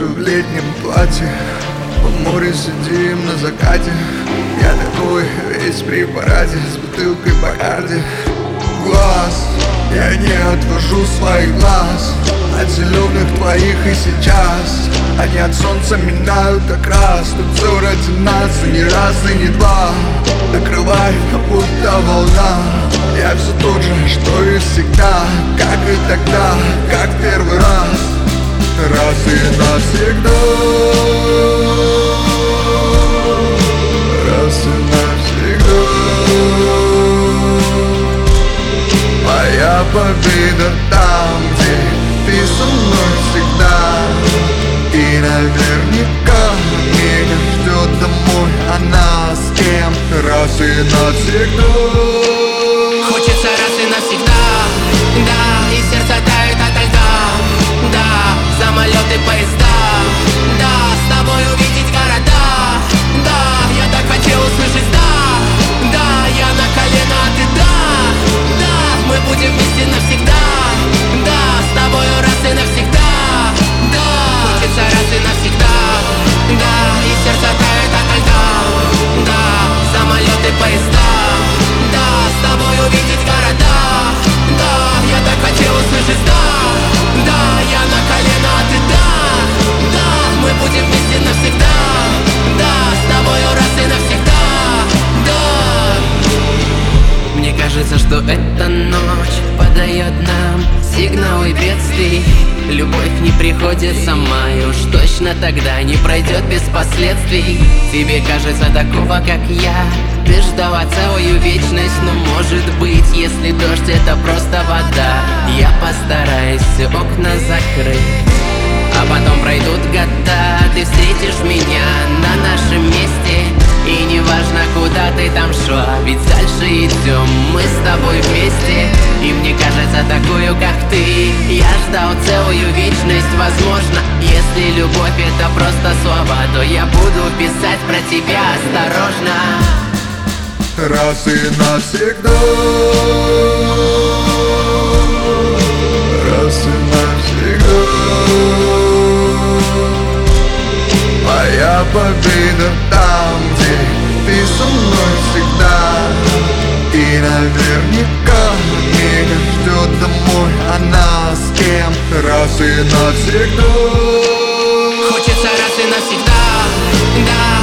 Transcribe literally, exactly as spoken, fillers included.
ночью в летнем платье, по морю сидим на закате. Я такой весь при параде, с бутылкой Бакарди. Глаз, я не отвожу своих глаз от зеленых твоих и сейчас. Они от солнца минают как раз. Тут все ради нас, и не раз, и не два. Накрывает, как будто волна. Я все тот же, что и всегда. Как и тогда, как в первый раз. Раз и навсегда. Раз и навсегда. Моя победа там, где ты со мной всегда. И наверняка меня ждет домой она с кем. Раз и навсегда. Хочется раз и навсегда, да, и сердце тает ото льда. Да, самолеты, поезда, да, с тобой увидеть города. Да, я так хотел услышать да. Да, я на колено, а ты да. Да, мы будем вместе навсегда. Да, с тобою раз и навсегда. Да, хочется раз и навсегда. Да, и сердце тает ото льда. Да, самолеты, поезда. Да, с тобой увидеть города. Да, я так хотел услышать да. Да, я на колено, а ты да. Да, мы будем вместе навсегда. Да, с тобою раз и навсегда. Да. Мне кажется, что эта ночь подает нам сигналы бедствий. Любовь не приходит сама, и уж точно тогда не пройдет без последствий. Тебе кажется такого, как я, ты ждала целую вечность. Но может быть, если дождь это просто вода, я постараюсь все окна закрыть. А потом пройдут года, ты встретишь меня на нашем месте. И не важно, куда ты там шла, ведь дальше идем мы с тобой вместе. И мне кажется, такую, как ты, я ждал целую вечность. Возможно, если любовь это просто слова, то я буду писать про тебя осторожно. Раз и навсегда. Раз и навсегда. Моя победа там, где ты со мной всегда. И наверняка меня ждет домой она с кем. Раз и навсегда. Хочется раз и навсегда, да.